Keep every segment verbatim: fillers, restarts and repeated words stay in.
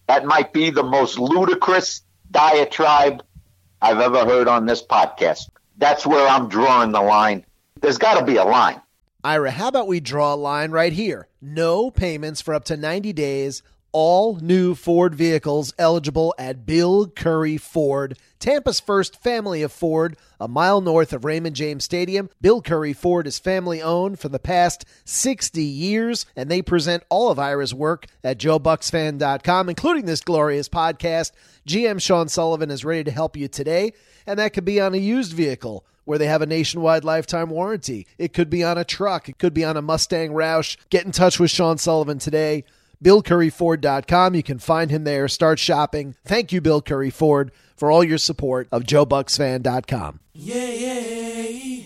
That might be the most ludicrous diatribe I've ever heard on this podcast. That's where I'm drawing the line. There's got to be a line. Ira, how about we draw a line right here? No payments for up to ninety days. All new Ford vehicles eligible at Bill Curry Ford, Tampa's first family of Ford, a mile north of Raymond James Stadium. Bill Curry Ford is family-owned for the past sixty years, and they present all of Ira's work at Joe Bucks Fan dot com, including this glorious podcast. G M Sean Sullivan is ready to help you today, and that could be on a used vehicle where they have a nationwide lifetime warranty. It could be on a truck. It could be on a Mustang Roush. Get in touch with Sean Sullivan today. Bill Curry Ford dot com. You can find him there. Start shopping. Thank you, Bill Curry Ford, for all your support of Joe Bucks Fan dot com. Yeah, yeah,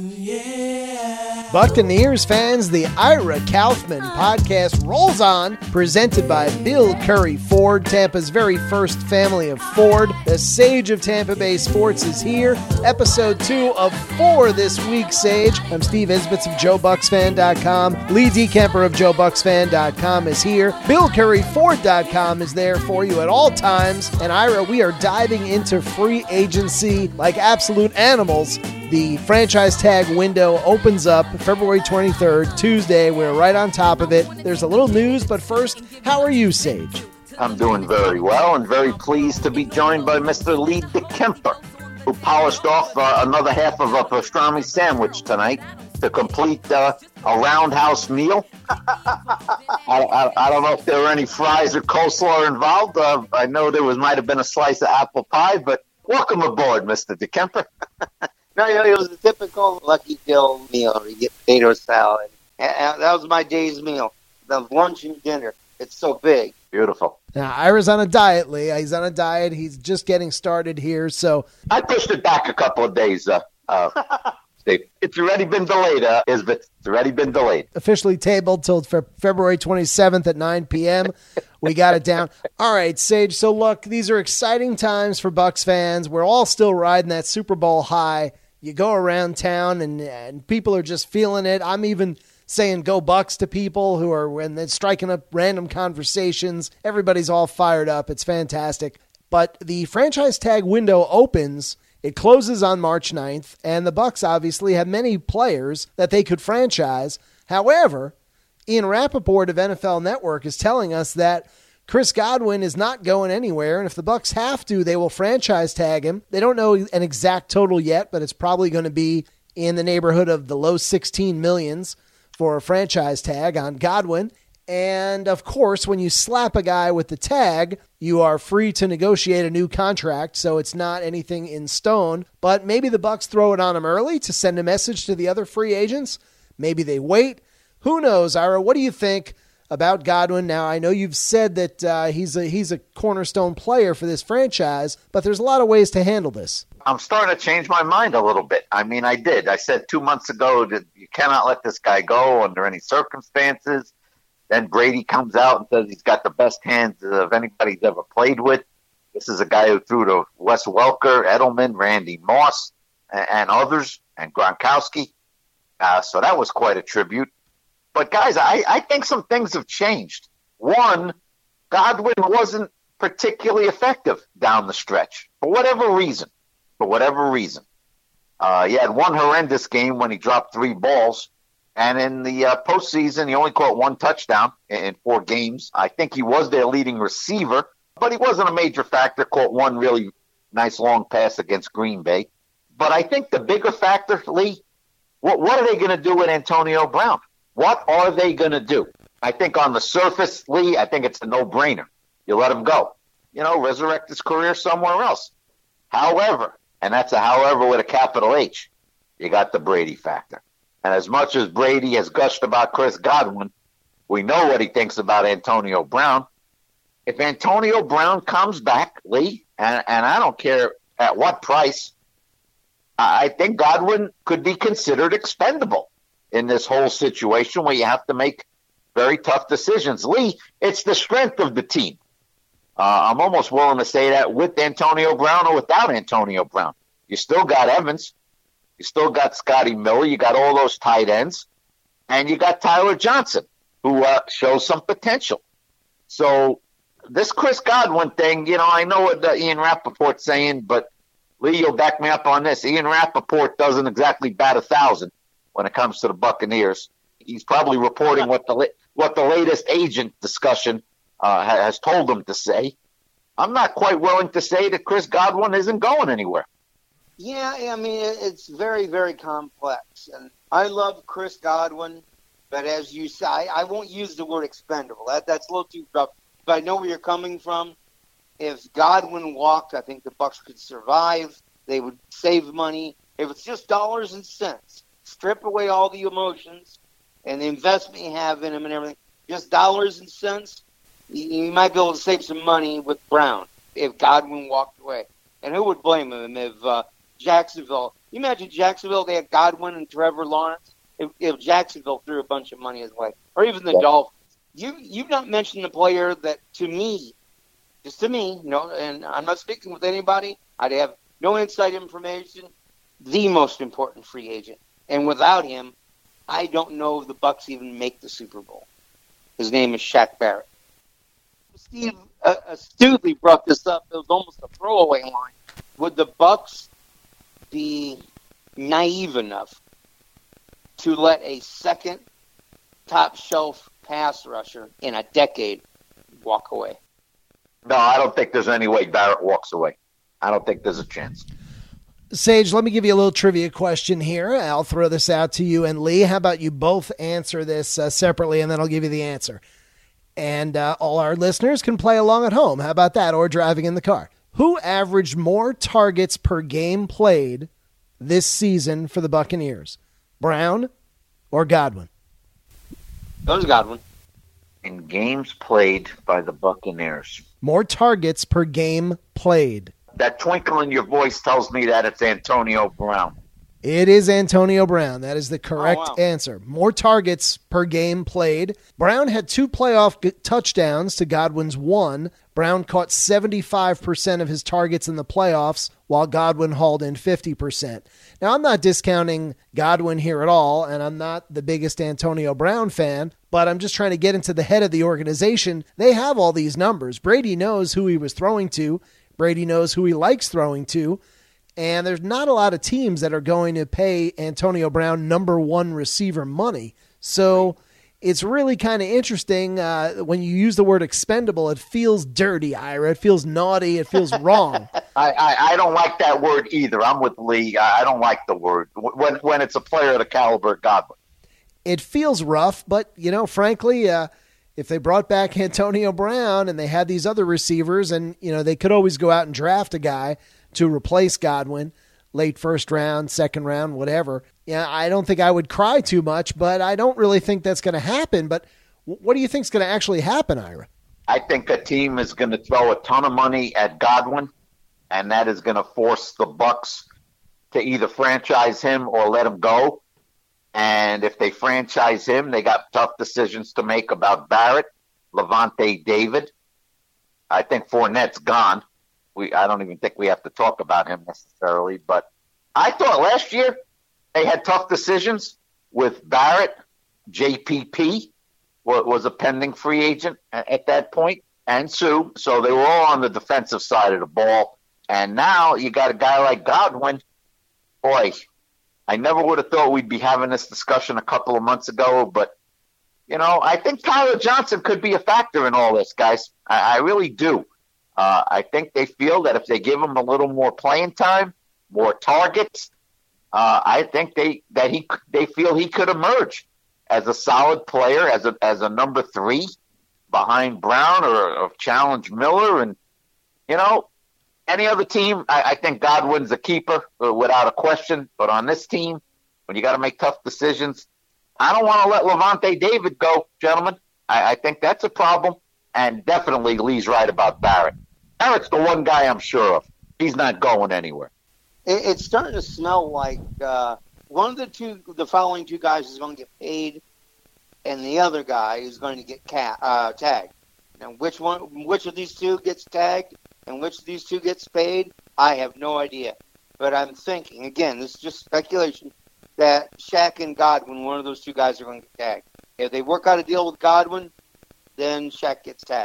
yeah. Buccaneers fans, the Ira Kaufman podcast rolls on, presented by Bill Curry Ford, Tampa's very first family of Ford. The Sage of Tampa Bay Sports is here. Episode two of four this week, Sage. I'm Steve Isbitz of Joe Bucks Fan dot com. Lee DeKemper of Joe Bucks Fan dot com is here. Bill Curry Ford dot com is there for you at all times. And Ira, we are diving into free agency like absolute animals. The franchise tag window opens up February twenty-third, Tuesday. We're right on top of it. There's a little news, but first, how are you, Sage? I'm doing very well and very pleased to be joined by Mister Lee DeKemper, who polished off uh, another half of a pastrami sandwich tonight to complete uh, a roundhouse meal. I, I, I don't know if there were any fries or coleslaw involved. Uh, I know there was might have been a slice of apple pie, but welcome aboard, Mister DeKemper. No, you know, it was a typical Lucky Dill meal. You get potato salad. And that was my day's meal, the lunch and dinner. It's so big. Beautiful. Now, Ira's on a diet, Lee. He's on a diet. He's just getting started here, so... I pushed it back a couple of days, uh, uh, Steve. It's already been delayed, uh, Isbit. It's already been delayed. Officially tabled till fe- February twenty-seventh at nine p.m. We got it down. All right, Sage, so look, these are exciting times for Bucs fans. We're all still riding that Super Bowl high. You go around town, and, and people are just feeling it. I'm even saying go Bucks to people who are when they're striking up random conversations. Everybody's all fired up. It's fantastic. But the franchise tag window opens. It closes on March ninth, and the Bucks obviously have many players that they could franchise. However, Ian Rappaport of N F L Network is telling us that Chris Godwin is not going anywhere, and if the Bucks have to, they will franchise tag him. They don't know an exact total yet, but it's probably going to be in the neighborhood of the low sixteen millions for a franchise tag on Godwin. And, of course, when you slap a guy with the tag, you are free to negotiate a new contract, so it's not anything in stone. But maybe the Bucks throw it on him early to send a message to the other free agents. Maybe they wait. Who knows, Ira? What do you think about Godwin? Now, I know you've said that uh, he's a he's a cornerstone player for this franchise, but there's a lot of ways to handle this. I'm starting to change my mind a little bit. I mean, I did. I said two months ago that you cannot let this guy go under any circumstances. Then Brady comes out and says he's got the best hands of anybody he's ever played with. This is a guy who threw to Wes Welker, Edelman, Randy Moss, and, and others, and Gronkowski. Uh, so that was quite a tribute. But, guys, I, I think some things have changed. One, Godwin wasn't particularly effective down the stretch for whatever reason. For whatever reason. Uh, he had one horrendous game when he dropped three balls. And in the uh, postseason, he only caught one touchdown in, in four games. I think he was their leading receiver, but he wasn't a major factor. Caught one really nice long pass against Green Bay. But I think the bigger factor, Lee, what, what are they going to do with Antonio Brown? What are they going to do? I think on the surface, Lee, I think it's a no-brainer. You let him go. You know, resurrect his career somewhere else. However, and that's a however with a capital H, you got the Brady factor. And as much as Brady has gushed about Chris Godwin, we know what he thinks about Antonio Brown. If Antonio Brown comes back, Lee, and, and I don't care at what price, I think Godwin could be considered expendable in this whole situation where you have to make very tough decisions. Lee, it's the strength of the team. Uh, I'm almost willing to say that with Antonio Brown or without Antonio Brown. You still got Evans. You still got Scotty Miller. You got all those tight ends. And you got Tyler Johnson, who uh, shows some potential. So This Chris Godwin thing, you know, I know what uh, Ian Rappaport's saying, but Lee, you'll back me up on this. Ian Rappaport doesn't exactly bat a thousand when it comes to the Buccaneers. He's probably reporting what the what the latest agent discussion uh, has told him to say. I'm not quite willing to say that Chris Godwin isn't going anywhere. Yeah, I mean, it's very, very complex. And I love Chris Godwin, but as you say, I, I won't use the word expendable. That That's a little too rough. But I know where you're coming from. If Godwin walked, I think the Bucs could survive. They would save money. If it's just dollars and cents, strip away all the emotions and the investment you have in him and everything, just dollars and cents, you, you might be able to save some money with Brown if Godwin walked away. And who would blame him if uh, Jacksonville, you imagine Jacksonville, they had Godwin and Trevor Lawrence, if, if Jacksonville threw a bunch of money his way, or even the yeah. Dolphins. You, you've not mentioned the player that, to me, just to me, no, and I'm not speaking with anybody, I'd have no inside information, the most important free agent. And without him, I don't know if the Bucs even make the Super Bowl. His name is Shaq Barrett. Steve uh, astutely brought this up. It was almost a throwaway line. Would the Bucs be naive enough to let a second top shelf pass rusher in a decade walk away? No, I don't think there's any way Barrett walks away. I don't think there's a chance. Sage, let me give you a little trivia question here. I'll throw this out to you and Lee. How about you both answer this uh, separately, and then I'll give you the answer. And uh, all our listeners can play along at home. How about that? Or driving in the car. Who averaged more targets per game played this season for the Buccaneers? Brown or Godwin? That was Godwin. In games played by the Buccaneers. More targets per game played. That twinkle in your voice tells me that it's Antonio Brown. It is Antonio Brown. That is the correct oh, wow. answer. More targets per game played. Brown had two playoff g- touchdowns to Godwin's one. Brown caught seventy-five percent of his targets in the playoffs, while Godwin hauled in fifty percent. Now, I'm not discounting Godwin here at all, and I'm not the biggest Antonio Brown fan, but I'm just trying to get into the head of the organization. They have all these numbers. Brady knows who he was throwing to. Brady knows who he likes throwing to. And there's not a lot of teams that are going to pay Antonio Brown number one receiver money. So it's really kind of interesting. Uh, when you use the word expendable, it feels dirty, Ira. It feels naughty. It feels wrong. I, I, I don't like that word either. I'm with Lee. I don't like the word when when it's a player of the caliber of Godwin. It feels rough, but, you know, frankly, uh, if they brought back Antonio Brown and they had these other receivers and, you know, they could always go out and draft a guy to replace Godwin, late first round, second round, whatever. Yeah, I don't think I would cry too much, but I don't really think that's going to happen. But what do you think is going to actually happen, Ira? I think a team is going to throw a ton of money at Godwin, and that is going to force the Bucs to either franchise him or let him go. And if they franchise him, they got tough decisions to make about Barrett, Levante David. I think Fournette's gone. We, I don't even think we have to talk about him necessarily. But I thought last year they had tough decisions with Barrett. J P P was a pending free agent at that point, and Sue. So they were all on the defensive side of the ball. And now you got a guy like Godwin. Boy, I never would have thought we'd be having this discussion a couple of months ago. But, you know, I think Tyler Johnson could be a factor in all this, guys. I, I really do. Uh, I think they feel that if they give him a little more playing time, more targets, uh, I think they that he they feel he could emerge as a solid player, as a as a number three behind Brown or, or challenge Miller. And, you know, any other team, I, I think Godwin's a keeper uh, without a question. But on this team, when you got to make tough decisions, I don't want to let Levante David go, gentlemen. I, I think that's a problem. And definitely Lee's right about Barrett. Barrett's the one guy I'm sure of. He's not going anywhere. It, it's starting to smell like uh, one of the two, the following two guys is going to get paid, and the other guy is going to get ca- uh, tagged. Now, which one, which of these two gets tagged, and which of these two gets paid, I have no idea. But I'm thinking, again, this is just speculation, that Shaq and Godwin, one of those two guys are going to get tagged. If they work out a deal with Godwin, then Shaq gets tagged.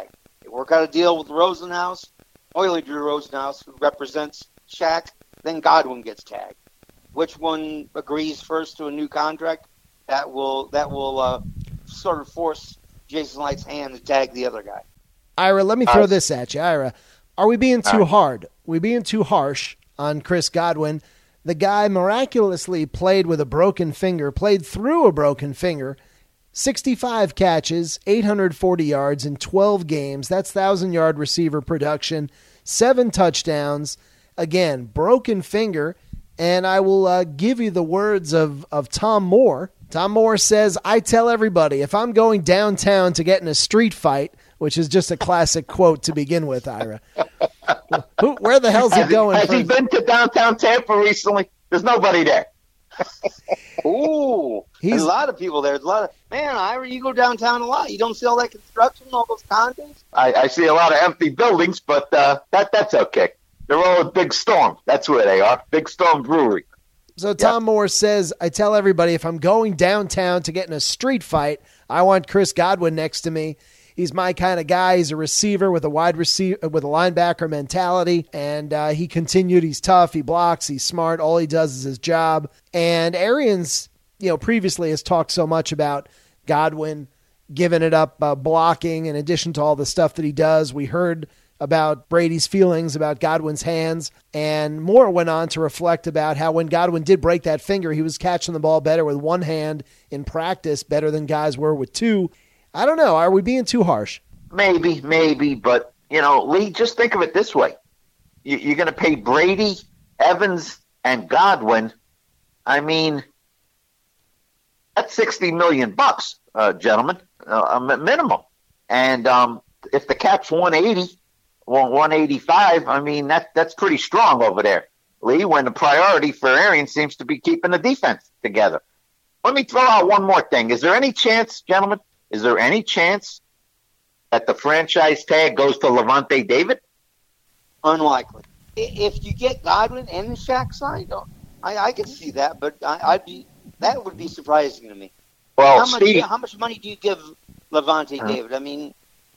They work out a deal with Rosenhaus, Oily Drew Rosenhaus, who represents Shaq. Then Godwin gets tagged. Which one agrees first to a new contract? That will that will uh, sort of force Jason Licht's hand to tag the other guy. Ira, let me throw Uh, this at you. Ira, are we being too uh, hard? Are we being too harsh on Chris Godwin? The guy miraculously played with a broken finger, played through a broken finger, sixty-five catches, eight hundred forty yards in twelve games. That's thousand-yard receiver production, seven touchdowns. Again, broken finger. And I will uh, give you the words of, of Tom Moore. Tom Moore says, I tell everybody, if I'm going downtown to get in a street fight, which is just a classic quote to begin with, Ira. Who, where the hell's he Has, he, going? has for- he been to downtown Tampa recently? There's nobody there. Ooh, He's- there's a lot of people there. There's a lot of man. Ira, you go downtown a lot. You don't see all that construction, all those condos. I, I see a lot of empty buildings, but uh, that that's okay. They're all at Big Storm. That's where they are. Big Storm Brewery. So Tom Moore says, I tell everybody, if I'm going downtown to get in a street fight, I want Chris Godwin next to me. He's my kind of guy. He's a receiver with a wide receiver with a linebacker mentality, and uh, he continued. He's tough. He blocks. He's smart. All he does is his job. And Arians, you know, previously has talked so much about Godwin giving it up, uh, blocking. In addition to all the stuff that he does, we heard about Brady's feelings about Godwin's hands, and Moore went on to reflect about how when Godwin did break that finger, he was catching the ball better with one hand in practice, better than guys were with two. I don't know. Are we being too harsh? Maybe, maybe, but, you know, Lee, just think of it this way. You, you're going to pay Brady, Evans, and Godwin. I mean, that's sixty million bucks, uh, gentlemen, uh, a minimum. And um, if the cap's one eighty, well, one eighty-five, I mean, that that's pretty strong over there, Lee, when the priority for Arians seems to be keeping the defense together. Let me throw out one more thing. Is there any chance, gentlemen, is there any chance that the franchise tag goes to Levante David? Unlikely. I- If you get Godwin and Shaq signed, oh, I, I could see that, but I, I'd be that would be surprising to me. Well, how much? Steve, How much money do you give Levante Uh, David? I mean,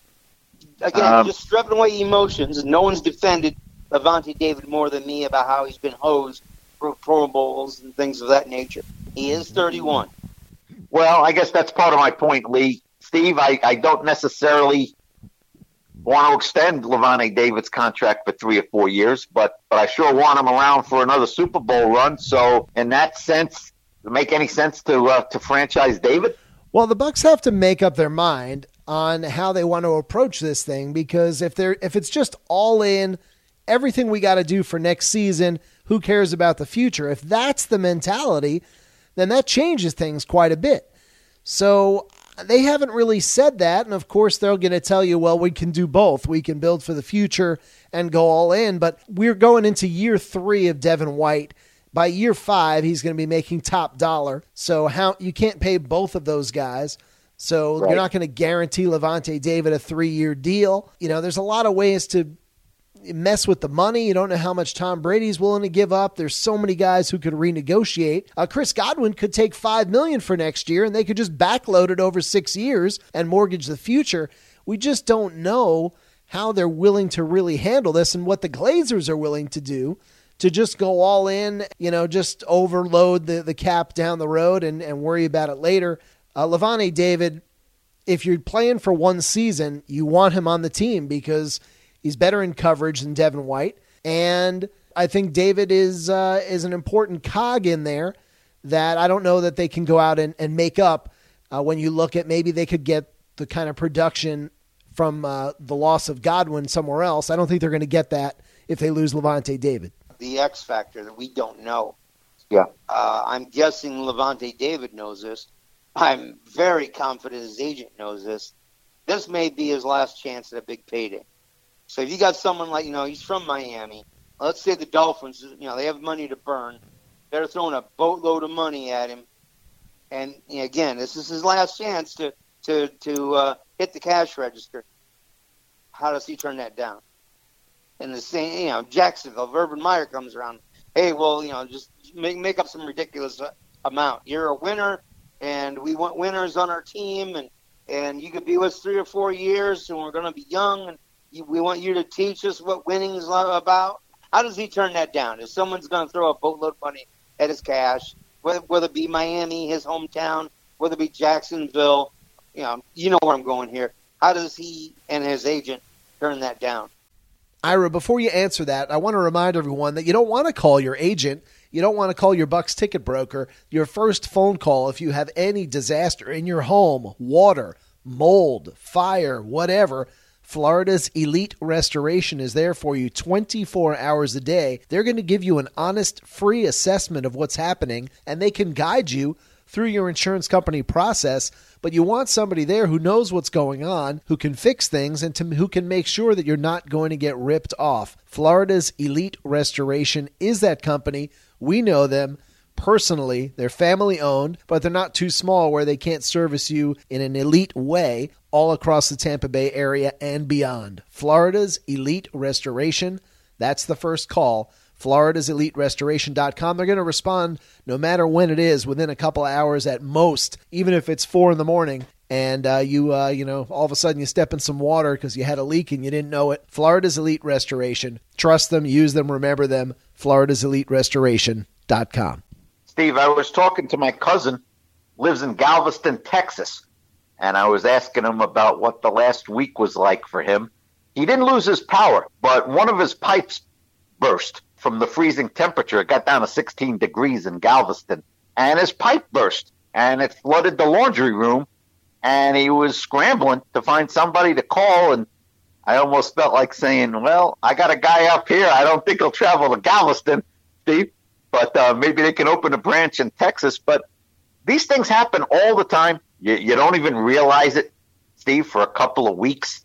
again, Um, just stripping away emotions. No one's defended Levante David more than me about how he's been hosed for Pro Bowls and things of that nature. He is thirty-one. well, I guess that's part of my point, Lee. Steve, I, I don't necessarily want to extend Levante David's contract for three or four years, but, but I sure want him around for another Super Bowl run. So in that sense, does it make any sense to uh, to franchise David? Well, the Bucs have to make up their mind on how they want to approach this thing, because if they're if it's just all in, everything we got to do for next season, who cares about the future? If that's the mentality, then that changes things quite a bit. So they haven't really said that, and of course they're going to tell you, well, we can do both. We can build for the future and go all in, but we're going into year three of Devin White. By year five, he's going to be making top dollar. So how you can't pay both of those guys. So Right. you're not going to guarantee Levante David a three-year deal. You know, there's a lot of ways to mess with the money. You don't know how much Tom Brady's willing to give up. There's so many guys who could renegotiate. Uh, Chris Godwin could take five million dollars for next year, and they could just backload it over six years and mortgage the future. We just don't know how they're willing to really handle this and what the Glazers are willing to do to just go all in, you know, just overload the, the cap down the road and, and worry about it later. Uh, Levante David, if you're playing for one season, you want him on the team because he's better in coverage than Devin White. And I think David is uh, is an important cog in there that I don't know that they can go out and, and make up uh, when you look at maybe they could get the kind of production from uh, the loss of Godwin somewhere else. I don't think they're going to get that if they lose Levante David. The X factor that we don't know. Yeah. Uh, I'm guessing Levante David knows this. I'm very confident his agent knows this. This may be his last chance at a big payday. So if you got someone like, you know, he's from Miami. Let's say the Dolphins, you know, they have money to burn. They're throwing a boatload of money at him. And you know, again, this is his last chance to to to uh, hit the cash register. How does he turn that down? And the same, you know, Jacksonville, if Urban Meyer comes around, hey, well, you know, just make make up some ridiculous uh, amount. You're a winner, and we want winners on our team, and and you could be with us three or four years, and we're going to be young, and you, we want you to teach us what winning is about. How does he turn that down? If someone's going to throw a boatload of money at his cash, whether, whether it be Miami, his hometown, whether it be Jacksonville, you know, you know where I'm going here. How does he and his agent turn that down? Ira, before you answer that, I want to remind everyone that you don't want to call your agent. You don't want to call your Bucks ticket broker. Your first phone call, if you have any disaster in your home, water, mold, fire, whatever, Florida's Elite Restoration is there for you twenty-four hours a day. They're going to give you an honest, free assessment of what's happening, and they can guide you through your insurance company process. But you want somebody there who knows what's going on, who can fix things, and to, who can make sure that you're not going to get ripped off. Florida's Elite Restoration is that company. We know them personally. They're family owned, but they're not too small where they can't service you in an elite way all across the Tampa Bay area and beyond. Florida's Elite Restoration. That's the first call. Florida's Elite Restoration dot com. They're going to respond no matter when it is, within a couple of hours at most, even if it's four in the morning. And uh, you, uh, you know, all of a sudden you step in some water because you had a leak and you didn't know it. Florida's Elite Restoration. Trust them, use them, remember them. Florida's Elite Restoration dot com. Steve, I was talking to my cousin, lives in Galveston, Texas, and I was asking him about what the last week was like for him. He didn't lose his power, but one of his pipes burst from the freezing temperature. It got down to sixteen degrees in Galveston, and his pipe burst, and it flooded the laundry room, and he was scrambling to find somebody to call, and I almost felt like saying, well, I got a guy up here. I don't think he'll travel to Galveston, Steve, but uh, maybe they can open a branch in Texas. But these things happen all the time. You, you don't even realize it, Steve, for a couple of weeks,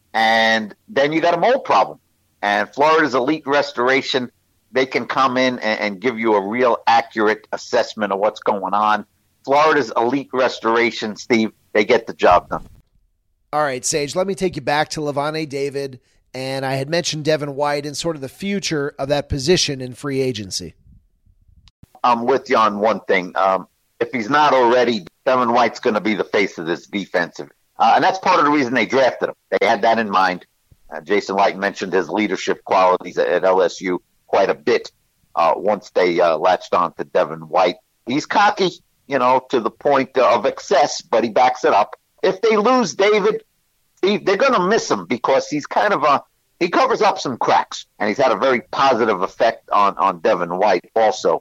and then you got a mold problem. And Florida's Elite Restoration, they can come in and, and give you a real accurate assessment of what's going on. Florida's Elite Restoration, Steve, they get the job done. All right, Sage, let me take you back to Lavonte David, and I had mentioned Devin White and sort of the future of that position in free agency. I'm with you on one thing. Um, if he's not already, Devin White's going to be the face of this defensive. Uh, and that's part of the reason they drafted him. They had that in mind. Uh, Jason Light mentioned his leadership qualities at, at L S U quite a bit uh, once they uh, latched on to Devin White. He's cocky, you know, to the point of excess, but he backs it up. If they lose David, Steve, they're going to miss him because he's kind of a – he covers up some cracks, and he's had a very positive effect on, on Devin White also.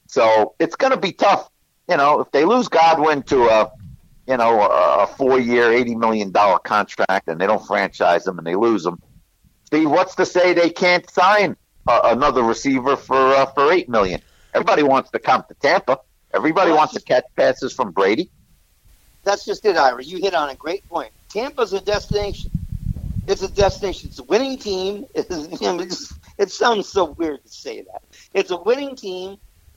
So it's going to be tough. You know, if they lose Godwin to a, you know, a four-year, eighty million dollars contract and they don't franchise him and they lose him, Steve, what's to say they can't sign uh, another receiver for uh, for eight million dollars? Everybody wants to come to Tampa. Everybody wants to catch passes from Brady. That's just it, Ira. You hit on a great point. Tampa's a destination. It's a destination. It's a winning team. It's, you know, it's, it sounds so weird to say that. It's a winning team,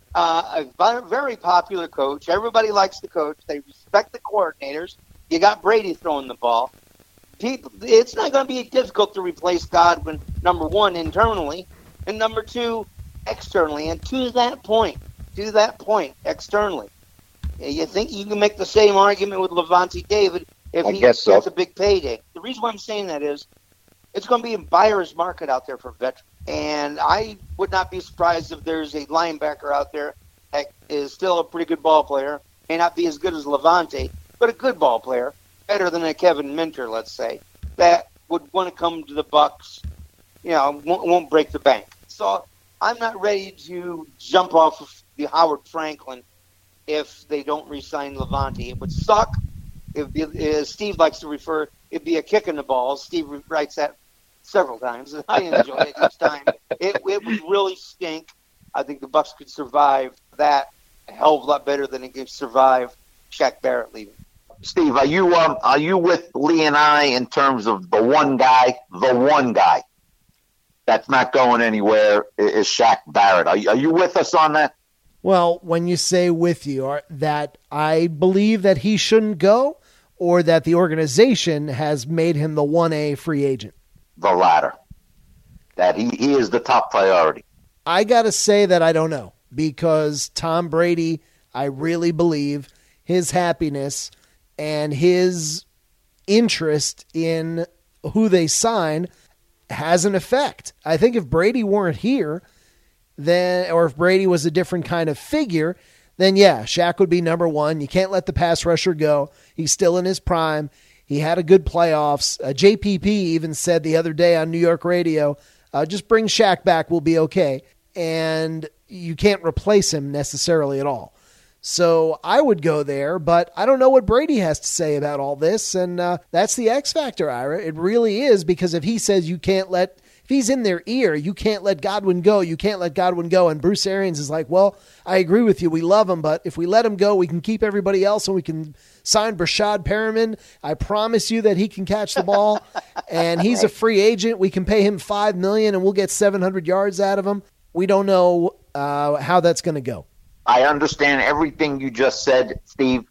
uh, a very popular coach. Everybody likes the coach. They respect the coordinators. You got Brady throwing the ball. People, it's not going to be difficult to replace Godwin, number one, internally, and number two, externally. And to that point, to that point, externally. You think you can make the same argument with Lavonte David if I he guess gets so. a big payday. The reason why I'm saying that is it's going to be a buyer's market out there for veterans. And I would not be surprised if there's a linebacker out there that is still a pretty good ball player, may not be as good as Lavonte, but a good ball player, better than a Kevin Minter, let's say, that would want to come to the Bucks, you know, won't, won't break the bank. So I'm not ready to jump off of the Howard Franklin if they don't re-sign Lavonte. It would suck. It would be, as Steve likes to refer, it'd be a kick in the balls. Steve writes that several times, and I enjoy it each time. It, it would really stink. I think the Bucks could survive that a hell of a lot better than it could survive Shaq Barrett leaving. Steve, are you um are you with Lee and I in terms of the one guy, the one guy that's not going anywhere is Shaq Barrett? Are you, are you with us on that? Well, when you say with you, are that I believe that he shouldn't go, or that the organization has made him the one A free agent? The latter. That he, he is the top priority. I got to say that I don't know, because Tom Brady, I really believe his happiness and his interest in who they sign has an effect. I think if Brady weren't here, then, or if Brady was a different kind of figure, then yeah, Shaq would be number one. You can't let the pass rusher go. He's still in his prime. He had a good playoffs. Uh, J P P even said the other day on New York radio, uh, just bring Shaq back, we'll be okay. And you can't replace him necessarily at all. So I would go there, but I don't know what Brady has to say about all this, and uh, that's the X factor, Ira. It really is, because if he says you can't let, if he's in their ear, you can't let Godwin go, you can't let Godwin go, and Bruce Arians is like, well, I agree with you, we love him, but if we let him go, we can keep everybody else, and we can sign Brashad Perriman. I promise you that he can catch the ball, and he's a free agent. We can pay him five million dollars, and we'll get seven hundred yards out of him. We don't know uh, how that's going to go. I understand everything you just said, Steve,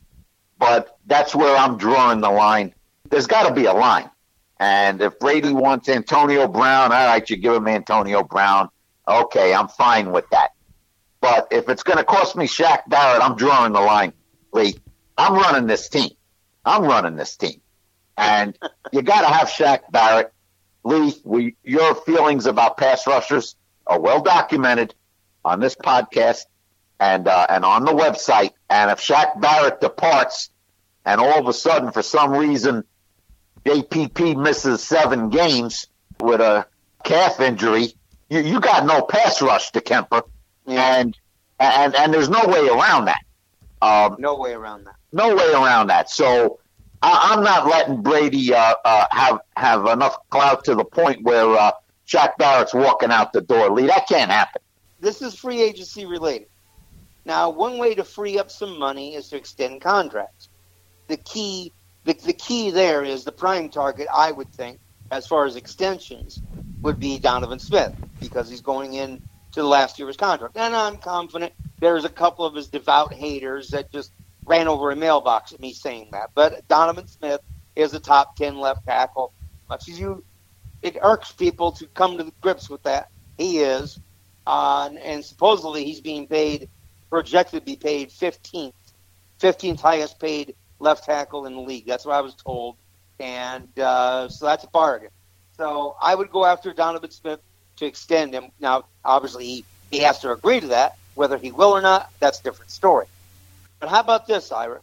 but that's where I'm drawing the line. There's got to be a line. And if Brady wants Antonio Brown, all right, you give him Antonio Brown. Okay, I'm fine with that. But if it's going to cost me Shaq Barrett, I'm drawing the line, Lee. I'm running this team. I'm running this team. And you got to have Shaq Barrett. Lee, we, your feelings about pass rushers are well documented on this podcast. And uh, and on the website, and if Shaq Barrett departs, and all of a sudden, for some reason, J P P misses seven games with a calf injury, you, you got no pass rush to Kemper, and and and there's no way around that. Um, no way around that. No way around that. So I, I'm not letting Brady uh, uh, have have enough clout to the point where uh, Shaq Barrett's walking out the door. Lee, that can't happen. This is free agency related. Now, one way to free up some money is to extend contracts. The key, the, the key there is the prime target, I would think, as far as extensions, would be Donovan Smith, because he's going in to the last year of his contract. And I'm confident there's a couple of his devout haters that just ran over a mailbox at me saying that. But Donovan Smith is a top ten left tackle. Much as you, it irks people to come to grips with that. He is. Uh, and, and supposedly he's being paid, projected to be paid fifteenth, fifteenth highest paid left tackle in the league. That's what I was told. And uh, so that's a bargain. So I would go after Donovan Smith to extend him. Now, obviously, he, he has to agree to that. Whether he will or not, that's a different story. But how about this, Ira?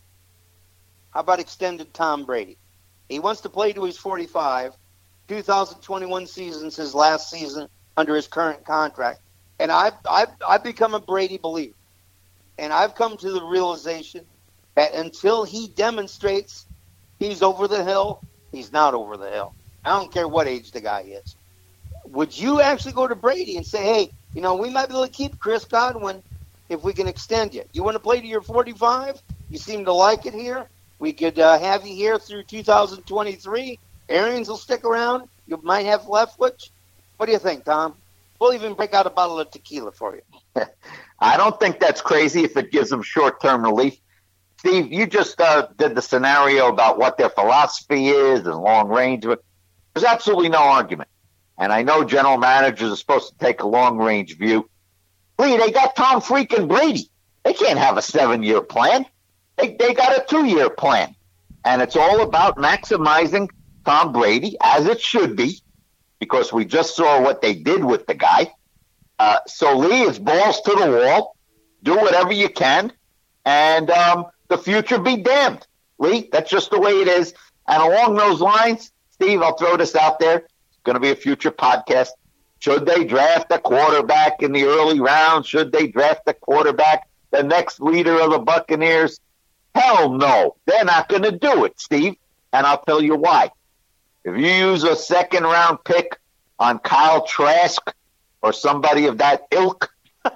How about extended Tom Brady? He wants to play to his forty-five. two thousand twenty-one season's his last season under his current contract. And I've, I've, I've become a Brady believer. And I've come to the realization that until he demonstrates he's over the hill, he's not over the hill. I don't care what age the guy is. Would you actually go to Brady and say, hey, you know, we might be able to keep Chris Godwin if we can extend you. You want to play to your forty-five? You seem to like it here. We could uh, have you here through two thousand twenty-three. Arians will stick around. You might have Leftwich. What do you think, Tom? We'll even break out a bottle of tequila for you. I don't think that's crazy if it gives them short-term relief. Steve, you just uh, did the scenario about what their philosophy is and long range. There's absolutely no argument. And I know general managers are supposed to take a long-range view. Lee, they got Tom freaking Brady. They can't have a seven-year plan. They, they got a two-year plan. And it's all about maximizing Tom Brady, as it should be, because we just saw what they did with the guy. Uh, so, Lee, it's balls to the wall. Do whatever you can. And um, the future be damned. Lee, that's just the way it is. And along those lines, Steve, I'll throw this out there. It's going to be a future podcast. Should they draft a quarterback in the early rounds? Should they draft a quarterback, the next leader of the Buccaneers? Hell no. They're not going to do it, Steve. And I'll tell you why. If you use a second-round pick on Kyle Trask or somebody of that ilk,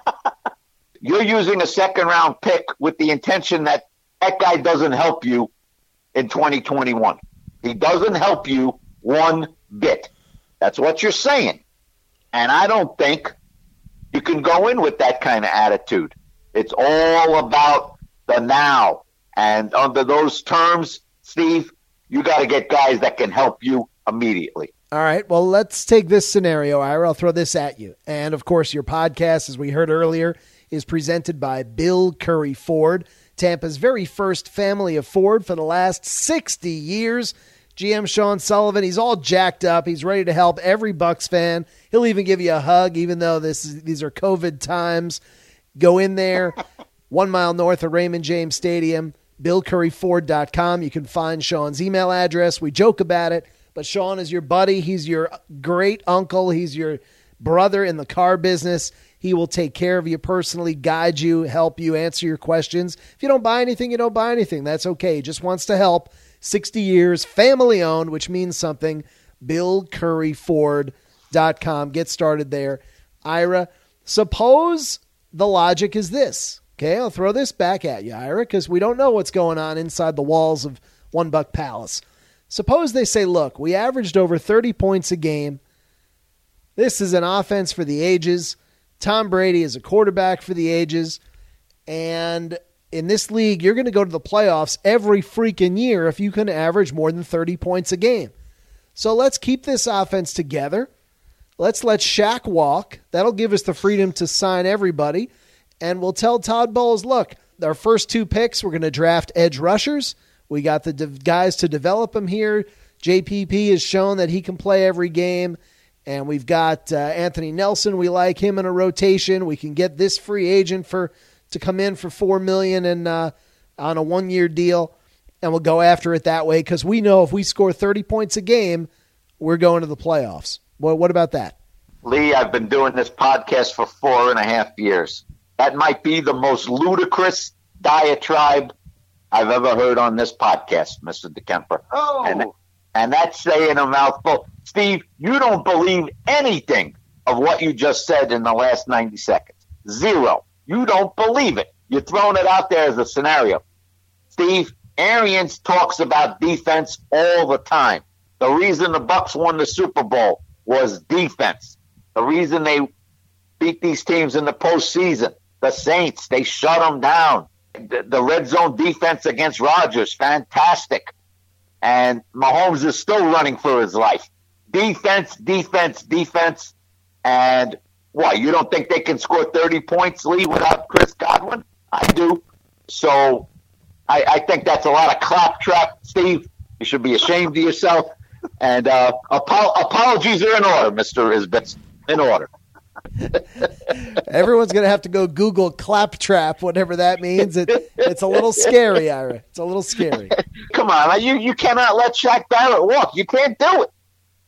you're using a second-round pick with the intention that that guy doesn't help you in twenty twenty-one. He doesn't help you one bit. That's what you're saying. And I don't think you can go in with that kind of attitude. It's all about the now. And under those terms, Steve, you got to get guys that can help you immediately. All right, well, let's take this scenario, Ira. I'll throw this at you. And, of course, your podcast, as we heard earlier, is presented by Bill Curry Ford. Tampa's very first family of Ford for the last sixty years. G M Sean Sullivan, he's all jacked up. He's ready to help every Bucs fan. He'll even give you a hug, even though this is, these are COVID times. Go in there, one mile north of Raymond James Stadium, bill curry ford dot com. You can find Sean's email address. We joke about it, but Sean is your buddy. He's your great uncle. He's your brother in the car business. He will take care of you personally, guide you, help you, answer your questions. If you don't buy anything, you don't buy anything. That's okay. He just wants to help. sixty years, family owned, which means something. bill curry ford dot com. Get started there. Ira, suppose the logic is this. Okay, I'll throw this back at you, Ira, because we don't know what's going on inside the walls of One Buck Palace. Suppose they say, look, we averaged over thirty points a game. This is an offense for the ages. Tom Brady is a quarterback for the ages. And in this league, you're going to go to the playoffs every freaking year if you can average more than thirty points a game. So let's keep this offense together. Let's let Shaq walk. That'll give us the freedom to sign everybody. And we'll tell Todd Bowles, look, our first two picks, we're going to draft edge rushers. We got the de- guys to develop them here. J P P has shown that he can play every game. And we've got uh, Anthony Nelson. We like him in a rotation. We can get this free agent for to come in for four million dollars and uh, on a one-year deal, and we'll go after it that way because we know if we score thirty points a game, we're going to the playoffs. Well, what about that? Lee, I've been doing this podcast for four and a half years. That might be the most ludicrous diatribe I've ever heard on this podcast, Mister DeKemper. Oh. And, and that's saying a mouthful. Steve, you don't believe anything of what you just said in the last ninety seconds. Zero. You don't believe it. You're throwing it out there as a scenario. Steve, Arians talks about defense all the time. The reason the Bucs won the Super Bowl was defense. The reason they beat these teams in the postseason, the Saints, they shut them down. The, the red zone defense against Rodgers, fantastic. And Mahomes is still running for his life. Defense, defense, defense. And what, you don't think they can score thirty points, Lee, without Chris Godwin? I do. So I, I think that's a lot of claptrap, Steve. You should be ashamed of yourself. And uh, apo- apologies are in order, Mister Isbitz. In order. Everyone's going to have to go Google claptrap, whatever that means. It, it's a little scary, Ira. It's a little scary. Come on. You, you cannot let Shaq Barrett walk. You can't do it.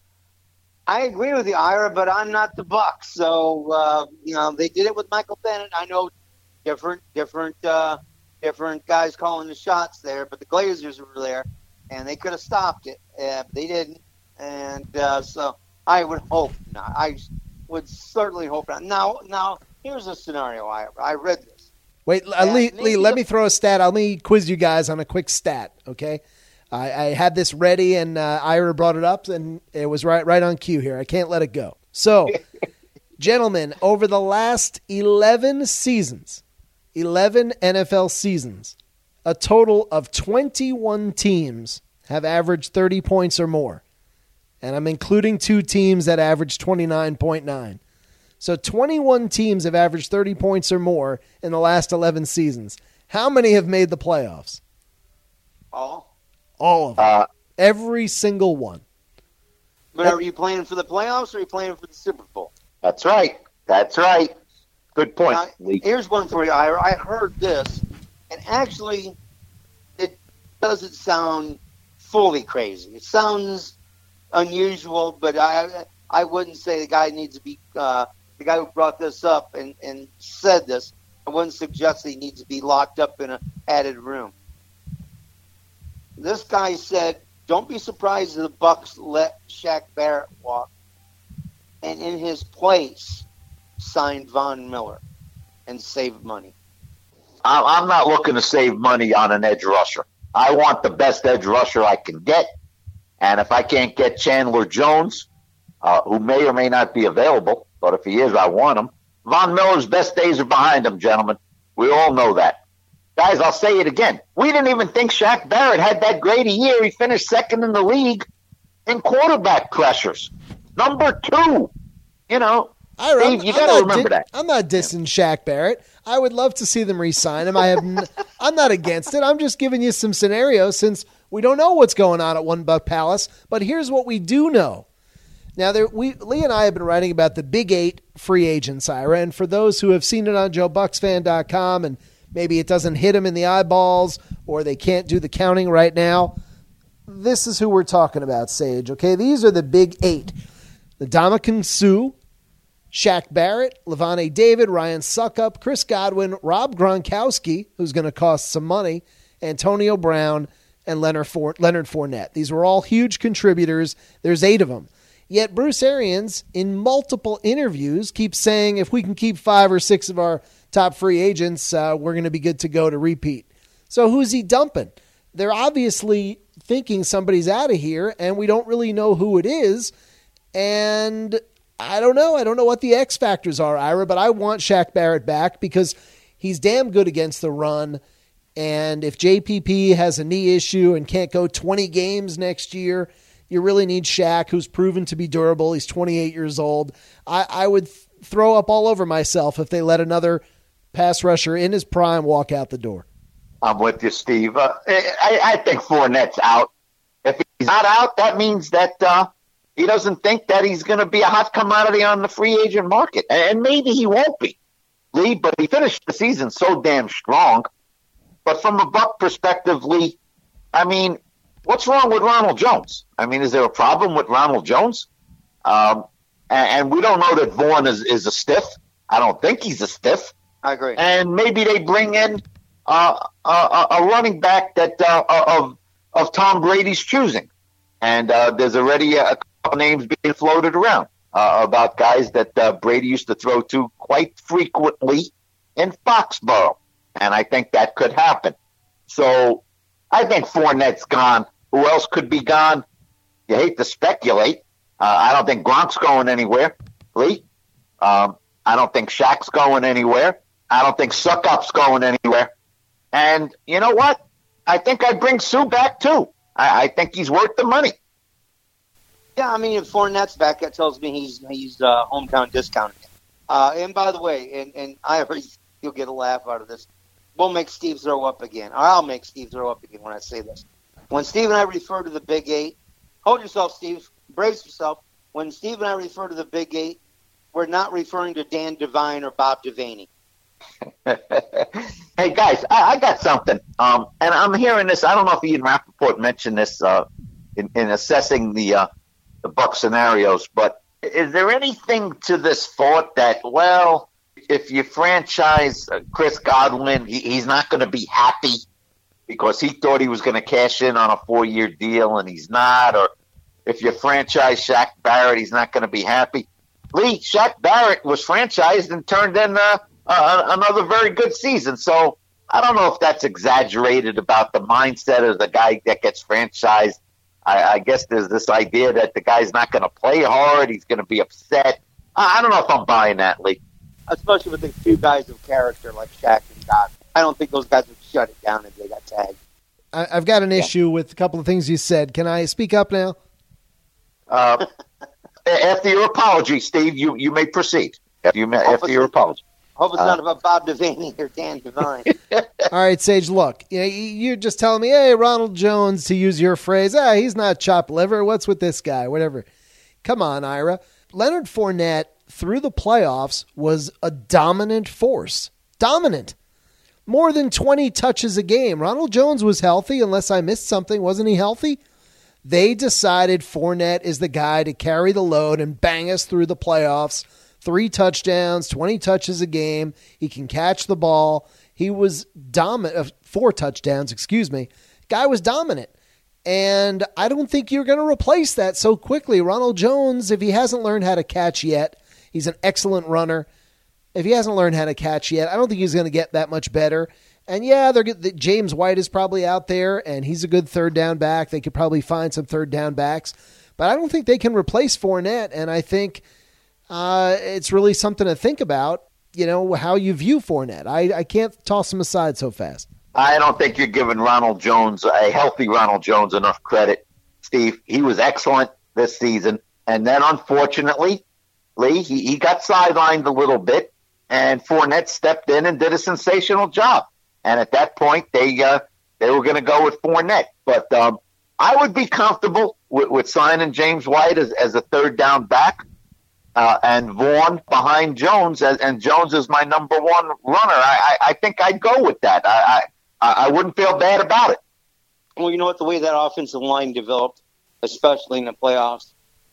I agree with you, Ira, but I'm not the Bucs. So, uh, you know, they did it with Michael Bennett. I know different, different, uh, different guys calling the shots there, but the Glazers were there, and they could have stopped it. Uh, they didn't, and uh, so I would hope not. I would certainly hope not. Now, now here's a scenario. I I read this. Wait, uh, Lee, Lee, let me throw a stat. Let me quiz you guys on a quick stat, okay? I, I had this ready, and uh, Ira brought it up, and it was right right on cue here. I can't let it go. So, gentlemen, over the last eleven seasons, eleven N F L seasons, a total of twenty-one teams have averaged thirty points or more. And I'm including two teams that averaged twenty-nine point nine. So twenty-one teams have averaged thirty points or more in the last eleven seasons. How many have made the playoffs? All. All of them. Uh, Every single one. But are you playing for the playoffs or are you playing for the Super Bowl? That's right. That's right. Good point, Now, Lee. here's one for you, Ira. I heard this, and actually, it doesn't sound fully crazy. It sounds unusual, but I I wouldn't say the guy needs to be uh, the guy who brought this up and, and said this. I wouldn't suggest that he needs to be locked up in an added room. This guy said, "Don't be surprised if the Bucs let Shaq Barrett walk, and in his place signed Von Miller and save money." I- I'm not looking to save money on an edge rusher. I want the best edge rusher I can get. And if I can't get Chandler Jones, uh, who may or may not be available, but if he is, I want him. Von Miller's best days are behind him, gentlemen. We all know that. Guys, I'll say it again. We didn't even think Shaq Barrett had that great a year. He finished second in the league in quarterback pressures. Number two. You know, Ira, Steve, I'm, you I'm got to not remember di- that. I'm not dissing Shaq Barrett. I would love to see them re-sign him. I have. N- I'm not against it. I'm just giving you some scenarios since we don't know what's going on at One Buck Palace. But here's what we do know. Now, there, we Lee and I have been writing about the Big Eight free agents, Ira, and for those who have seen it on Joe Bucks Fan dot com and maybe it doesn't hit them in the eyeballs or they can't do the counting right now, this is who we're talking about, Sage. Okay, these are the Big Eight: the Ndamukong Suh, Shaq Barrett, Levante David, Ryan Suckup, Chris Godwin, Rob Gronkowski, who's going to cost some money, Antonio Brown, and Leonard For- Leonard Fournette. These were all huge contributors. There's eight of them. Yet Bruce Arians, in multiple interviews, keeps saying if we can keep five or six of our top free agents, uh, we're going to be good to go to repeat. So who's he dumping? They're obviously thinking somebody's out of here, and we don't really know who it is. And I don't know. I don't know what the X factors are, Ira, but I want Shaq Barrett back because he's damn good against the run. And if J P P has a knee issue and can't go twenty games next year, you really need Shaq, who's proven to be durable. He's twenty-eight years old. I, I would th- throw up all over myself if they let another pass rusher in his prime walk out the door. I'm with you, Steve. Uh, I, I think Fournette's out. If he's not out, that means that uh, he doesn't think that he's going to be a hot commodity on the free agent market. And maybe he won't be, Lee, but he finished the season so damn strong. But from a Buck perspective, Lee, I mean, what's wrong with Ronald Jones? I mean, is there a problem with Ronald Jones? Um, and, and we don't know that Vaughn is, is a stiff. I don't think he's a stiff. I agree. And maybe they bring in uh, a, a running back that uh, of of Tom Brady's choosing. And uh, there's already a couple names being floated around uh, about guys that uh, Brady used to throw to quite frequently in Foxborough. And I think that could happen. So I think Fournette's gone. Who else could be gone? You hate to speculate. Uh, I don't think Gronk's going anywhere, Lee. Um, I don't think Shaq's going anywhere. I don't think Suckup's going anywhere. And you know what? I think I'd bring Sue back too. I, I think he's worth the money. Yeah, I mean, if Fournette's back, that tells me he's he's uh, hometown discounting it. Uh, and by the way, and, and I already, you'll get a laugh out of this. We'll make Steve throw up again. Or I'll make Steve throw up again when I say this. When Steve and I refer to the Big Eight, hold yourself, Steve. Brace yourself. When Steve and I refer to the Big Eight, we're not referring to Dan Devine or Bob Devaney. Hey, guys, I, I got something. Um, and I'm hearing this. I don't know if Ian Rappaport mentioned this uh, in, in assessing the, uh, the Buck scenarios, but is there anything to this thought that, well, if you franchise uh, Chris Godwin, he, he's not going to be happy because he thought he was going to cash in on a four-year deal and he's not, or if you franchise Shaq Barrett, he's not going to be happy. Lee, Shaq Barrett was franchised and turned in uh, uh, another very good season. So I don't know if that's exaggerated about the mindset of the guy that gets franchised. I, I guess there's this idea that the guy's not going to play hard. He's going to be upset. I, I don't know if I'm buying that, Lee. Especially with the two guys of character like Shaq and Godwin. I don't think those guys would shut it down if they got tagged. I, I've got an yeah. issue with a couple of things you said. Can I speak up now? Uh, after your apology, Steve, you, you may proceed. After, you may, after your apology. Hope it's uh, not about Bob Devaney or Dan Devine. All right, Sage, look, you know, you're just telling me, hey, Ronald Jones, to use your phrase, ah, he's not chopped liver. What's with this guy? Whatever. Come on, Ira. Leonard Fournette, through the playoffs, was a dominant force. Dominant. More than twenty touches a game. Ronald Jones was healthy, unless I missed something. Wasn't he healthy? They decided Fournette is the guy to carry the load and bang us through the playoffs. Three touchdowns, twenty touches a game. He can catch the ball. He was dominant. Uh, four touchdowns, excuse me. Guy was dominant. And I don't think you're going to replace that so quickly. Ronald Jones, if he hasn't learned how to catch yet, he's an excellent runner. If he hasn't learned how to catch yet, I don't think he's going to get that much better. And yeah, they're good. James White is probably out there, and he's a good third down back. They could probably find some third down backs. But I don't think they can replace Fournette, and I think uh, it's really something to think about, you know, how you view Fournette. I, I can't toss him aside so fast. I don't think you're giving Ronald Jones, a healthy Ronald Jones, enough credit, Steve. He was excellent this season. And then, unfortunately, Lee, he, he got sidelined a little bit, and Fournette stepped in and did a sensational job. And at that point, they uh, they were going to go with Fournette. But um, I would be comfortable with, with signing James White as, as a third down back, uh, and Vaughn behind Jones, as, and Jones is my number one runner. I, I, I think I'd go with that. I, I I wouldn't feel bad about it. Well, you know what? The way that offensive line developed, especially in the playoffs,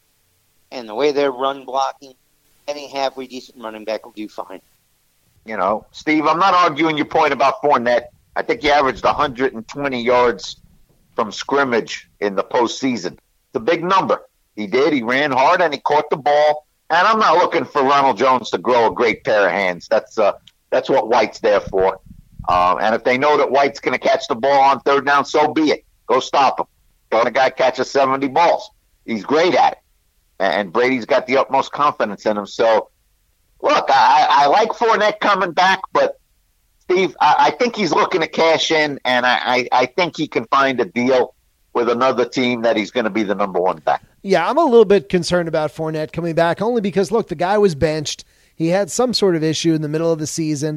and the way they're run blocking, any halfway decent running back will do fine. You know, Steve, I'm not arguing your point about Fournette. I think he averaged one hundred twenty yards from scrimmage in the postseason. It's a big number. He did. He ran hard, and he caught the ball. And I'm not looking for Ronald Jones to grow a great pair of hands. That's uh, that's what White's there for. Uh, and if they know that White's going to catch the ball on third down, so be it. Go stop him. Don't a guy catches seventy balls. He's great at it. And Brady's got the utmost confidence in him. So, look, I, I like Fournette coming back, but, Steve, I, I think he's looking to cash in, and I, I, I think he can find a deal with another team that he's going to be the number one back. Yeah, I'm a little bit concerned about Fournette coming back, only because, look, the guy was benched. He had some sort of issue in the middle of the season,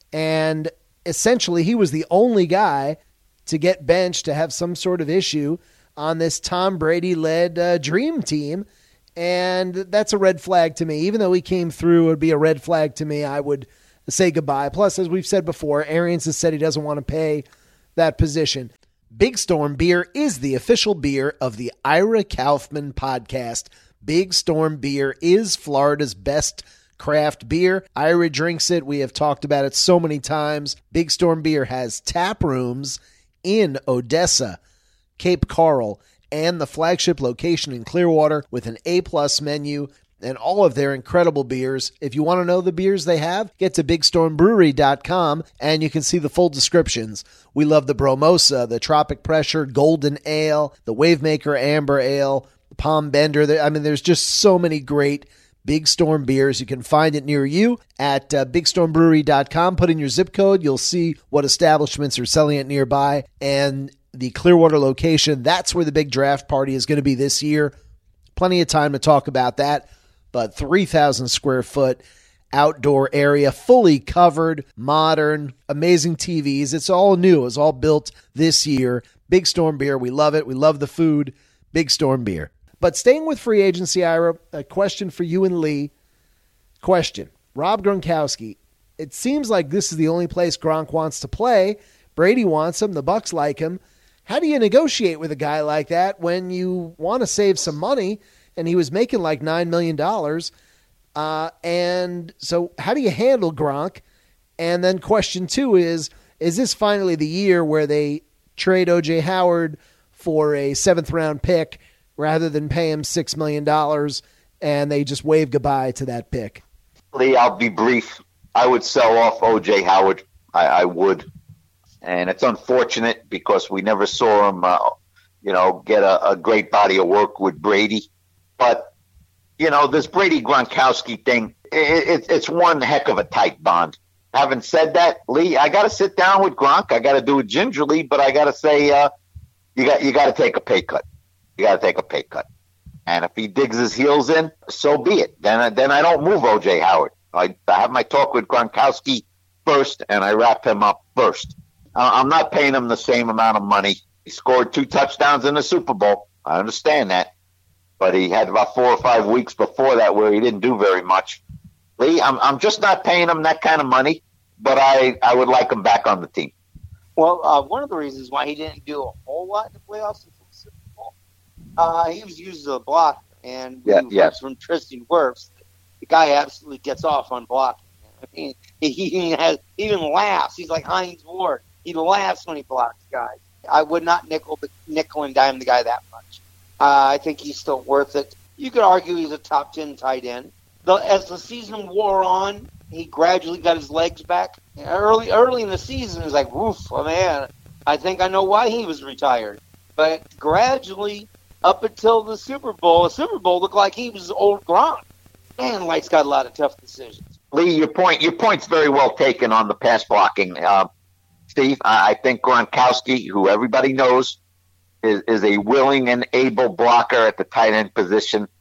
and essentially he was the only guy to get benched to have some sort of issue on this Tom Brady-led uh, dream team. And that's a red flag to me. Even though he came through, it would be a red flag to me. I would say goodbye. Plus, as we've said before, Arians has said he doesn't want to pay that position. Big Storm Beer is the official beer of the Ira Kaufman podcast. Big Storm Beer is Florida's best craft beer. Ira drinks it. We have talked about it so many times. Big Storm Beer has tap rooms in Odessa, Cape Coral, and the flagship location in Clearwater with an A-plus menu and all of their incredible beers. If you want to know the beers they have, get to big storm brewery dot com and you can see the full descriptions. We love the Bromosa, the Tropic Pressure Golden Ale, the Wavemaker Amber Ale, the Palm Bender. I mean, there's just so many great Big Storm beers. You can find it near you at uh, big storm brewery dot com. Put in your zip code. You'll see what establishments are selling it nearby. And the Clearwater location, that's where the big draft party is going to be this year. Plenty of time to talk about that, but three thousand square foot outdoor area, fully covered, modern, amazing T Vs. It's all new. It's all built this year. Big Storm Beer. We love it. We love the food. Big Storm Beer. But staying with free agency, Ira, a question for you and Lee. Question. Rob Gronkowski. It seems like this is the only place Gronk wants to play. Brady wants him. The Bucs like him. How do you negotiate with a guy like that when you want to save some money? And he was making like nine million dollars. Uh, and so how do you handle Gronk? And then question two is, is this finally the year where they trade O J Howard for a seventh round pick rather than pay him six million dollars and they just wave goodbye to that pick? Lee, I'll be brief. I would sell off O J Howard. I, I would. And it's unfortunate because we never saw him, uh, you know, get a, a great body of work with Brady. But, you know, this Brady Gronkowski thing, it, it, it's one heck of a tight bond. Having said that, Lee, I got to sit down with Gronk. I got to do it gingerly, but I got to say, uh, you got you got to take a pay cut. You got to take a pay cut. And if he digs his heels in, so be it. Then, I, then I don't move O J Howard. I, I have my talk with Gronkowski first, and I wrap him up first. I'm not paying him the same amount of money. He scored two touchdowns in the Super Bowl. I understand that. But he had about four or five weeks before that where he didn't do very much. Lee, I'm I'm just not paying him that kind of money, but I, I would like him back on the team. Well, uh, one of the reasons why he didn't do a whole lot in the playoffs until the Super Bowl, uh, he was used as a blocker. And yeah, we yeah. heard from Tristan Wirfs, the guy absolutely gets off on blocking. I mean, he, he even has he even laughs. He's like Hines Ward. He laughs when he blocks guys. I would not nickel nickel and dime the guy that much. Uh, I think he's still worth it. You could argue he's a top ten tight end. The, as the season wore on, he gradually got his legs back. Early early in the season, it was like, woof, oh man, I think I know why he was retired. But gradually, up until the Super Bowl, the Super Bowl looked like he was old Gronk. Man, Light's got a lot of tough decisions. Lee, your point your point's very well taken on the pass blocking. Uh, Steve, I think Gronkowski, who everybody knows, is, is a willing and able blocker at the tight end position.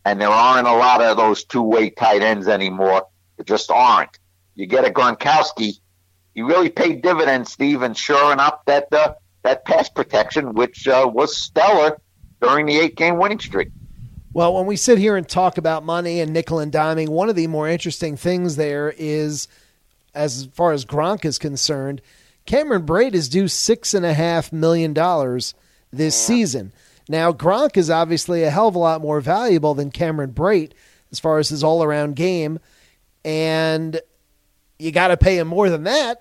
and there aren't a lot of those two-way tight ends anymore. There just aren't. You get a Gronkowski, you really paid dividends, Steve, and sure enough, that uh, that pass protection, which uh, was stellar during the eight-game winning streak. Well, when we sit here and talk about money and nickel and diming, one of the more interesting things there is, as far as Gronk is concerned, Cameron Brate is due six and a half million dollars this yeah. season. Now, Gronk is obviously a hell of a lot more valuable than Cameron Brate as far as his all-around game, and you got to pay him more than that.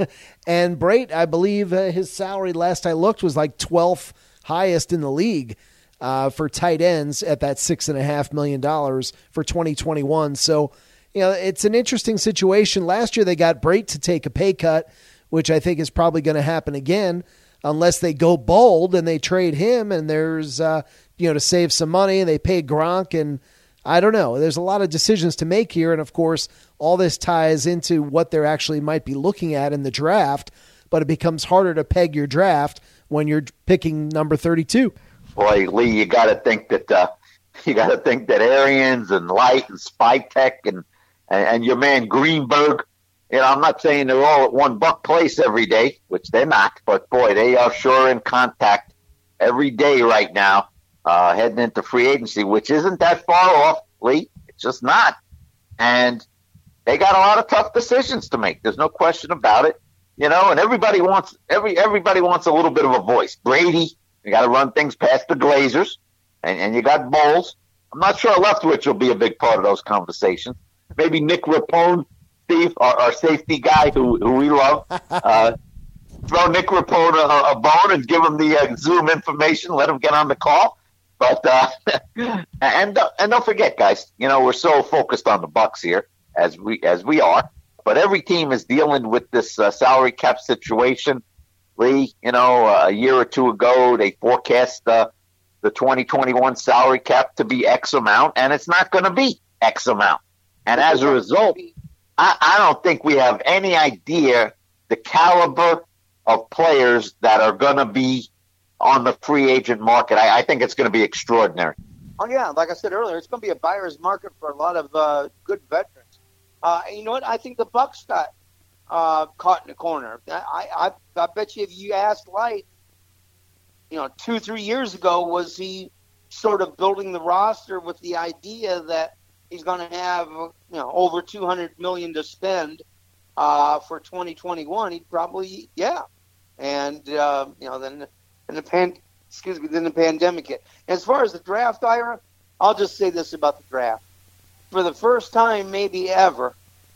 And Brate, I believe uh, his salary last I looked was like twelfth highest in the league uh, for tight ends at that six and a half million dollars for twenty twenty-one. So, you know, it's an interesting situation. Last year they got Brate to take a pay cut, which I think is probably going to happen again unless they go bold and they trade him and there's, uh, you know, to save some money and they pay Gronk. And I don't know. There's a lot of decisions to make here. And, of course, all this ties into what they're actually might be looking at in the draft, but it becomes harder to peg your draft when you're picking number thirty-two. Boy, Lee, you got to think that uh, you got to think that Arians and Light and Spytek and, and and your man Greenberg. You know, I'm not saying they're all at one buck place every day, which they're not, but boy, they are sure in contact every day right now, uh, heading into free agency, which isn't that far off, Lee. It's just not. And they got a lot of tough decisions to make. There's no question about it. You know, and everybody wants every everybody wants a little bit of a voice. Brady, you got to run things past the Glazers, and, and you got Bowles. I'm not sure Leftwich will be a big part of those conversations. Maybe Nick Rapone, Steve, our, our safety guy who, who we love. Uh, throw Nick Rapone a, a bone and give him the uh, Zoom information. Let him get on the call. But uh, and uh, and don't forget, guys. You know, we're so focused on the Bucs here, as we as we are. But every team is dealing with this uh, salary cap situation. Lee, you know, uh, a year or two ago, they forecast uh, the twenty twenty-one salary cap to be X amount, and it's not going to be X amount. And as a result, I, I don't think we have any idea the caliber of players that are going to be on the free agent market. I, I think it's going to be extraordinary. Oh, yeah. Like I said earlier, it's going to be a buyer's market for a lot of uh, good veterans. Uh, and you know what? I think the Bucs got uh, caught in the corner. I, I, I bet you if you asked Light, you know, two, three years ago, was he sort of building the roster with the idea that he's going to have, you know, over two hundred million dollars to spend uh, for twenty twenty-one? He'd probably, yeah. And, uh, you know, then and the pan, excuse me, then the pandemic hit. As far as the draft, Ira, I'll just say this about the draft. For the first time, maybe ever,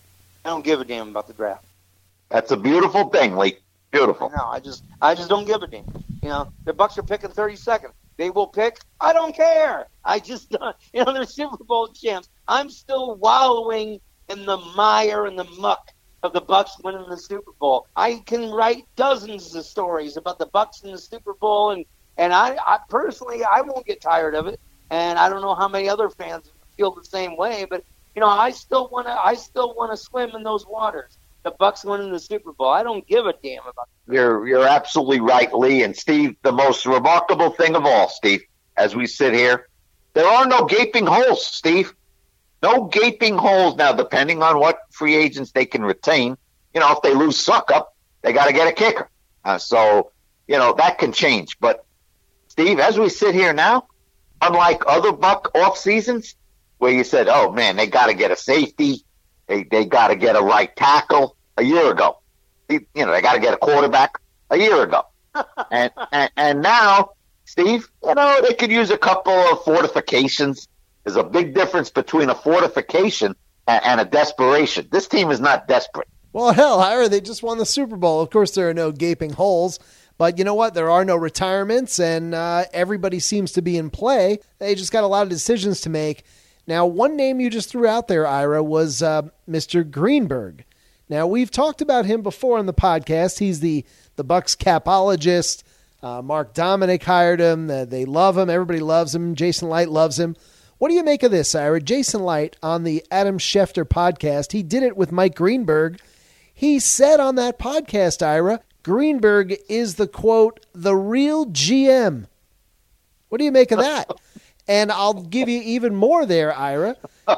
I don't give a damn about the draft. That's a beautiful thing, Lee. Beautiful. No, I just, I just don't give a damn. You know, the Bucs are picking thirty-second. They will pick. I don't care. I just don't. You know, they're Super Bowl champs. I'm still wallowing in the mire and the muck of the Bucs winning the Super Bowl. I can write dozens of stories about the Bucs in the Super Bowl, and and I, I personally, I won't get tired of it. And I don't know how many other fans feel the same way, but you know, I still want to. I still want to swim in those waters. The Bucs winning the Super Bowl. I don't give a damn about that. You're you're absolutely right, Lee. And Steve, the most remarkable thing of all, Steve, as we sit here, there are no gaping holes, Steve. No gaping holes now. Depending on what free agents they can retain, you know, if they lose Suck Up, they got to get a kicker. Uh, so you know that can change. But Steve, as we sit here now, unlike other Buck off seasons, where you said, "Oh man, they got to get a safety, they they got to get a right tackle," a year ago, you know, they got to get a quarterback a year ago, and, and and now, Steve, you know, they could use a couple of fortifications. There's a big difference between a fortification and, and a desperation. This team is not desperate. Well, hell, Ira, they just won the Super Bowl. Of course, there are no gaping holes. But you know what? There are no retirements, and uh, everybody seems to be in play. They just got a lot of decisions to make. Now, one name you just threw out there, Ira, was uh, Mister Greenberg. Now, we've talked about him before on the podcast. He's the, the Bucs capologist. Uh, Mark Dominic hired him. Uh, they love him. Everybody loves him. Jason Light loves him. What do you make of this, Ira? Jason Light on the Adam Schefter podcast, he did it with Mike Greenberg. He said on that podcast, Ira, Greenberg is the, quote, the real G M. What do you make of that? And I'll give you even more there, Ira.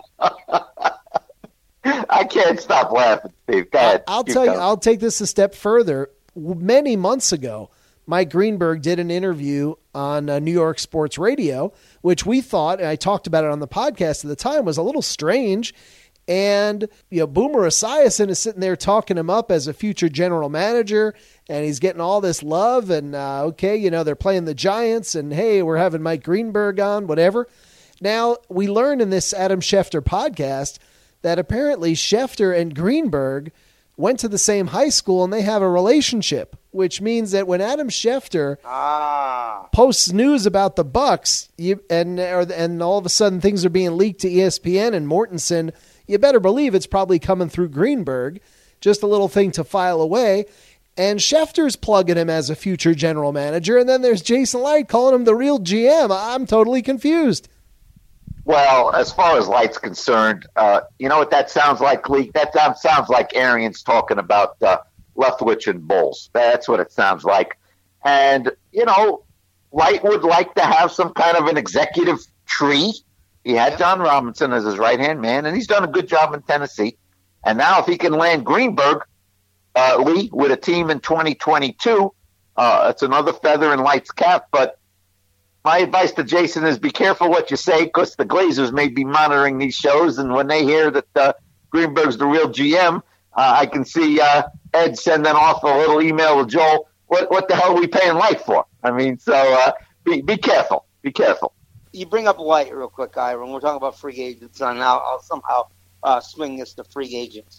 I can't stop laughing, Steve. Go ahead. I'll Keep tell you, going. I'll take this a step further. Many months ago, Mike Greenberg did an interview on uh, New York Sports Radio, which we thought, and I talked about it on the podcast at the time, was a little strange. And, you know, Boomer Esiason is sitting there talking him up as a future general manager, and he's getting all this love. And, uh, okay, you know, they're playing the Giants, and, hey, we're having Mike Greenberg on, whatever. Now, we learned in this Adam Schefter podcast that apparently Schefter and Greenberg went to the same high school, and they have a relationship, which means that when Adam Schefter Ah. posts news about the Bucks, you, and or, and all of a sudden things are being leaked to E S P N and Mortensen, you better believe it's probably coming through Greenberg. Just a little thing to file away. And Schefter's plugging him as a future general manager, and then there's Jason Light calling him the real G M. I'm totally confused. Well, as far as Light's concerned, uh, you know what that sounds like, Lee? That sounds sounds like Arians talking about uh, Leftwich and Bulls. That's what it sounds like. And, you know, Light would like to have some kind of an executive tree. He had John Robinson as his right-hand man, and he's done a good job in Tennessee. And now if he can land Greenberg, uh, Lee, with a team in twenty twenty-two, uh, it's another feather in Light's cap. But my advice to Jason is be careful what you say, because the Glazers may be monitoring these shows, and when they hear that uh, Greenberg's the real G M, uh, I can see uh, Ed sending off a little email to Joel. What what the hell are we paying Light for? I mean, so uh, be be careful. Be careful. You bring up Light real quick, Ira, and we're talking about free agents, and I'll, I'll somehow uh, swing this to free agents.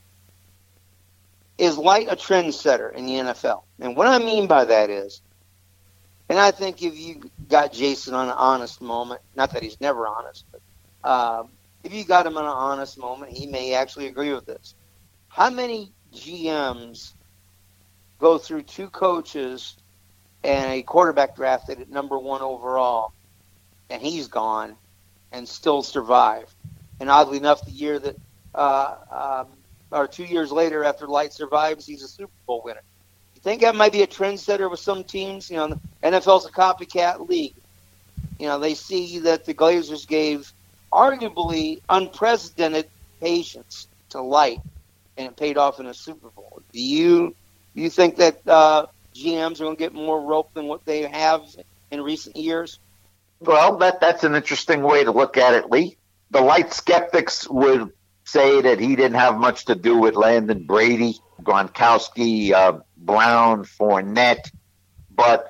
Is Light a trendsetter in the N F L? And what I mean by that is, and I think if you got Jason on an honest moment, not that he's never honest, but uh, if you got him on an honest moment, he may actually agree with this. How many G Ms go through two coaches and a quarterback drafted at number one overall, and he's gone and still survived? And oddly enough, the year that, uh, um, or two years later after Light survives, he's a Super Bowl winner. You think that might be a trendsetter with some teams? You know, the N F L's a copycat league. You know, they see that the Glazers gave arguably unprecedented patience to Light, and it paid off in a Super Bowl. Do you do you think that uh, G Ms are going to get more rope than what they have in recent years? Well, that that's an interesting way to look at it, Lee. The Light skeptics would say that he didn't have much to do with Landon Brady, Gronkowski, uh, Brown, Fournette, but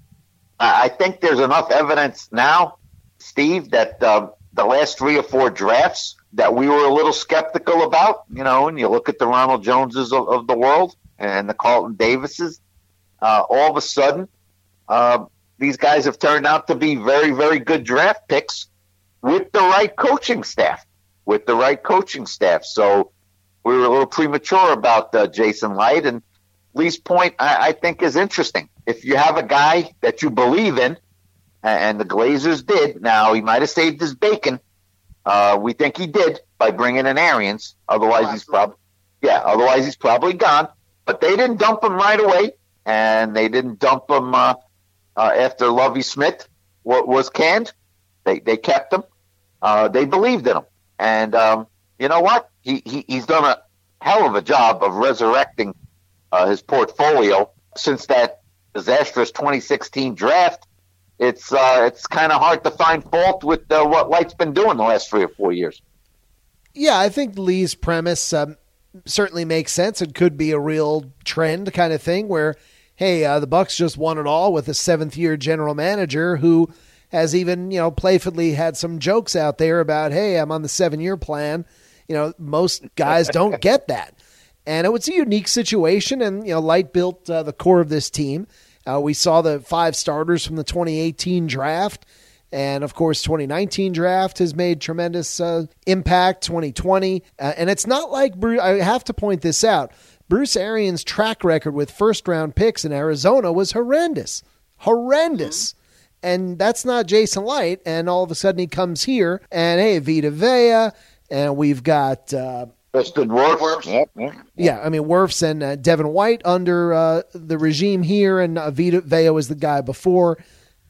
I think there's enough evidence now, Steve, that uh, the last three or four drafts that we were a little skeptical about, you know, and you look at the Ronald Joneses of, of the world and the Carlton Davises, uh, all of a sudden, uh, these guys have turned out to be very, very good draft picks with the right coaching staff, with the right coaching staff. So we were a little premature about uh, Jason Light, and Lee's point, I, I think, is interesting. If you have a guy that you believe in, and the Glazers did, now he might have saved his bacon. Uh, we think he did by bringing in Arians. Otherwise, Oh, he's probably yeah. Otherwise, he's probably gone. But they didn't dump him right away, and they didn't dump him uh, uh, after Lovie Smith w- was canned. They they kept him. Uh, they believed in him, and um, you know what? He, he he's done a hell of a job of resurrecting uh, his portfolio since that disastrous twenty sixteen draft. It's uh, it's kind of hard to find fault with uh, what Light's been doing the last three or four years. Yeah, I think Lee's premise um, certainly makes sense. It could be a real trend kind of thing where, hey, uh, the Bucks just won it all with a seventh-year general manager who has even, you know, playfully had some jokes out there about, hey, I'm on the seven-year plan. You know, most guys don't get that. And it was a unique situation, and, you know, Light built uh, the core of this team. Uh, we saw the five starters from the twenty eighteen draft, and, of course, twenty nineteen draft has made tremendous uh, impact, twenty twenty. Uh, and it's not like, Bruce, I have to point this out, Bruce Arians' track record with first-round picks in Arizona was horrendous. Horrendous. Mm-hmm. And that's not Jason Light, and all of a sudden he comes here, and, hey, Vita Vea, and we've got... Uh, Preston Wirfs. Yep, yep. Yeah, I mean, Wirfs and uh, Devin White under uh, the regime here, and uh, Vita Vea was the guy before.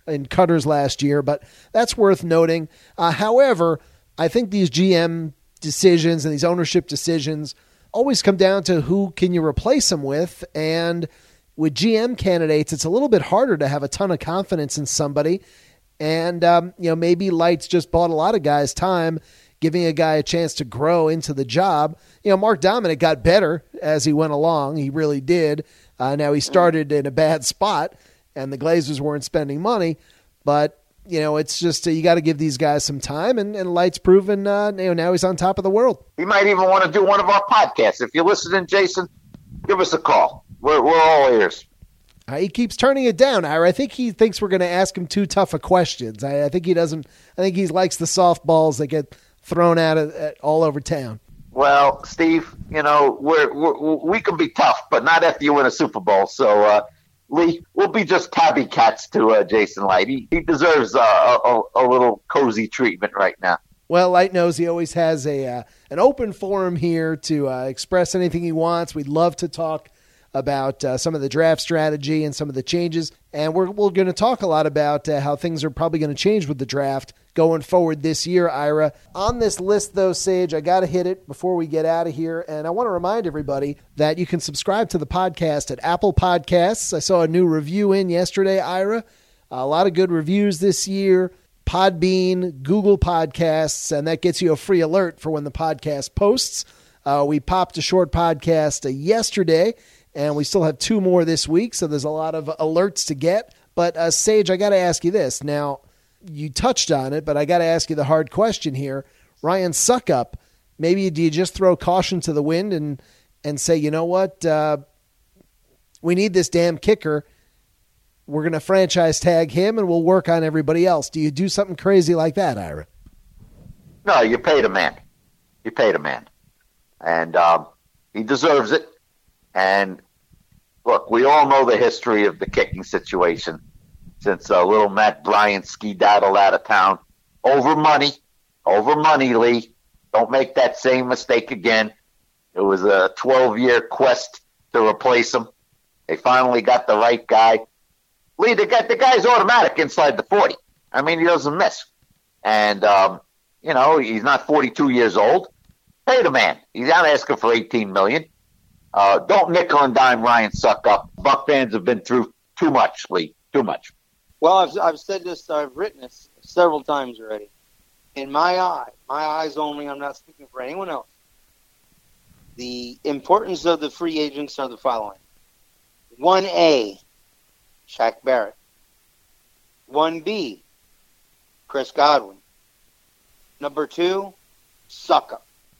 in cutters last year, but that's worth noting. Uh, however, I think these G M decisions and these ownership decisions always come down to who can you replace them with. And with G M candidates, it's a little bit harder to have a ton of confidence in somebody. And, um, you know, maybe Lights just bought a lot of guys time, giving a guy a chance to grow into the job. You know, Mark Dominic got better as he went along. He really did. Uh, now he started in a bad spot, and the Glazers weren't spending money. But, you know, it's just uh, you got to give these guys some time, and, and Light's proven, uh, you know, now he's on top of the world. He might even want to do one of our podcasts. If you're listening, Jason, give us a call. We're, we're all ears. Uh, he keeps turning it down, Ira. I think he thinks we're going to ask him too tough of questions. I, I think he doesn't. I think he likes the softballs that get thrown out of, at, all over town. Well, Steve, you know, we're, we're, we can be tough, but not after you win a Super Bowl. So, uh, Lee, we'll be just tabby cats to uh, Jason Light. He, he deserves uh, a, a little cozy treatment right now. Well, Light knows he always has a uh, an open forum here to uh, express anything he wants. We'd love to talk about uh, some of the draft strategy and some of the changes. And we're, we're going to talk a lot about uh, how things are probably going to change with the draft going forward this year, Ira. On this list, though, Sage, I got to hit it before we get out of here. And I want to remind everybody that you can subscribe to the podcast at Apple Podcasts. I saw a new review in yesterday, Ira. A lot of good reviews this year. Podbean, Google Podcasts, and that gets you a free alert for when the podcast posts. Uh, we popped a short podcast uh, yesterday, and we still have two more this week, so there's a lot of alerts to get. But, uh, Sage, I got to ask you this. Now, you touched on it, but I got to ask you the hard question here. Ryan Succop, maybe do you just throw caution to the wind and, and say, you know what, uh, we need this damn kicker. We're going to franchise tag him, and we'll work on everybody else. Do you do something crazy like that, Ira? No, you paid a man. You paid a man. And um, he deserves it. And look, we all know the history of the kicking situation since uh, little Matt Bryant ski-daddled out of town. Over money. Over money, Lee. Don't make that same mistake again. It was a twelve-year quest to replace him. They finally got the right guy. Lee, the, guy, the guy's automatic inside the forty. I mean, he doesn't miss. And, um, you know, he's not forty-two years old. Pay the man. He's not asking for eighteen million dollars. Uh, don't nickel and dime Ryan Succop. Buck fans have been through too much, Lee. Too much. Well, I've, I've said this, I've written this several times already. In my eye, my eyes only, I'm not speaking for anyone else, the importance of the free agents are the following. one A, Shaq Barrett. one B, Chris Godwin. Number two, Succop.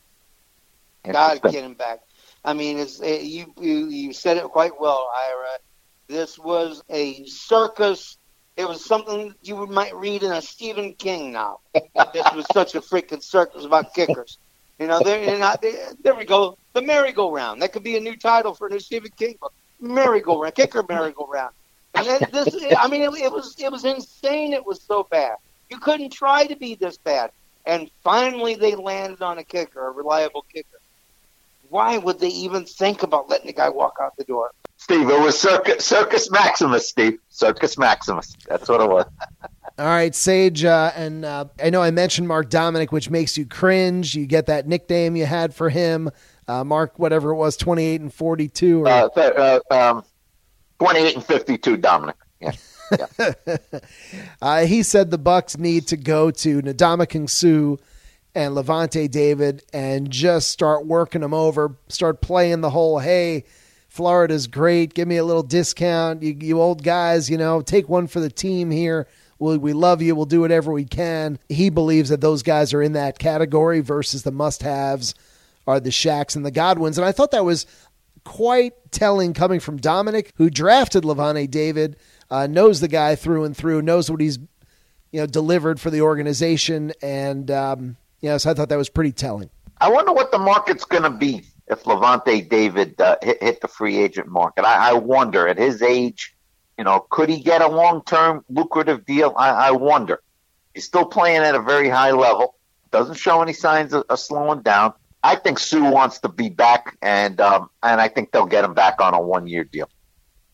God, get him back. I mean, it's, it, you, you you said it quite well, Ira. This was a circus. It was something you might read in a Stephen King novel. This was such a freaking circus about kickers. You know, they're not, they, there we go. The merry-go-round. That could be a new title for a new Stephen King book. Merry-go-round, kicker merry-go-round. And then this, I mean, it, it was it was insane. It was so bad. You couldn't try to be this bad. And finally, they landed on a kicker, a reliable kicker. Why would they even think about letting the guy walk out the door? Steve, it was Circus, Circus Maximus, Steve. Circus Maximus. That's what it was. All right, Sage, uh, and uh, I know I mentioned Mark Dominic, which makes you cringe. You get that nickname you had for him. Uh, Mark, whatever it was, twenty-eight and forty-two. Or... Uh, uh, um, twenty-eight and fifty-two, Dominic. Yeah. yeah. uh, he said the Bucs need to go to Ndamukong Suh and Levante David and just start working them over, start playing the whole, hey, Florida's great, give me a little discount, you, you old guys, you know, take one for the team here. We, we love you. We'll do whatever we can. He believes that those guys are in that category versus the must-haves are the Shaqs and the Godwins. And I thought that was quite telling coming from Dominic, who drafted Levante David, uh, knows the guy through and through, knows what he's you know delivered for the organization. And, um, you know, so I thought that was pretty telling. I wonder what the market's going to be if Levante David uh, hit, hit the free agent market. I, I wonder, at his age, you know, could he get a long-term lucrative deal? I, I wonder. He's still playing at a very high level. Doesn't show any signs of, of slowing down. I think Sue wants to be back, and um, and I think they'll get him back on a one-year deal.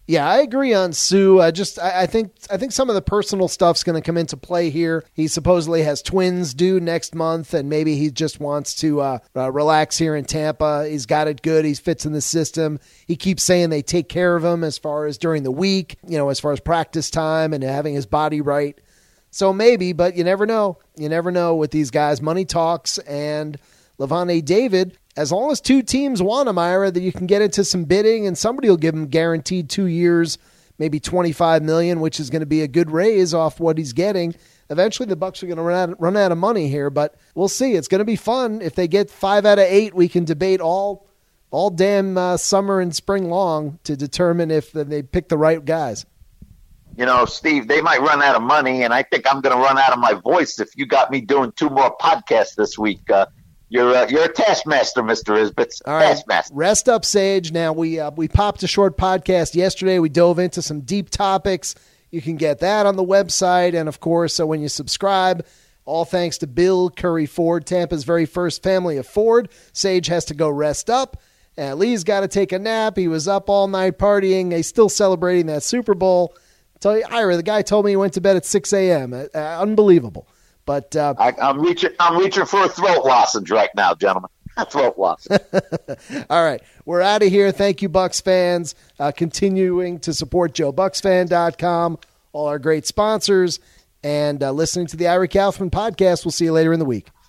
Yeah, I agree on Sue. I just, I, I think, I think some of the personal stuff's going to come into play here. He supposedly has twins due next month, and maybe he just wants to uh, uh, relax here in Tampa. He's got it good. He fits in the system. He keeps saying they take care of him as far as during the week, you know, as far as practice time and having his body right. So maybe, but you never know. You never know with these guys. Money talks, and Lavonte David, as long as two teams want him, Ira, that you can get into some bidding and somebody will give him guaranteed two years, maybe twenty-five million dollars, which is going to be a good raise off what he's getting. Eventually the Bucs are going to run out, run out of money here, but we'll see. It's going to be fun. If they get five out of eight, we can debate all all damn uh, summer and spring long to determine if they pick the right guys. You know, Steve, they might run out of money, and I think I'm going to run out of my voice if you got me doing two more podcasts this week. Uh, You're uh, you're a taskmaster, Mister Isbitts. All right, taskmaster. Rest up, Sage. Now, we uh, we popped a short podcast yesterday. We dove into some deep topics. You can get that on the website. And, of course, so when you subscribe, all thanks to Bill Curry Ford, Tampa's very first family of Ford. Sage has to go rest up. Uh, Lee's got to take a nap. He was up all night partying. He's still celebrating that Super Bowl. I tell you, Ira, the guy told me he went to bed at six a.m. Uh, unbelievable. But uh, I, I'm reaching. I'm reaching for a throat lozenge right now, gentlemen. A throat lozenge. All right, we're out of here. Thank you, Bucs fans. Uh, continuing to support Joe Bucs Fan dot com, all our great sponsors, and uh, listening to the Ira Kaufman podcast. We'll see you later in the week.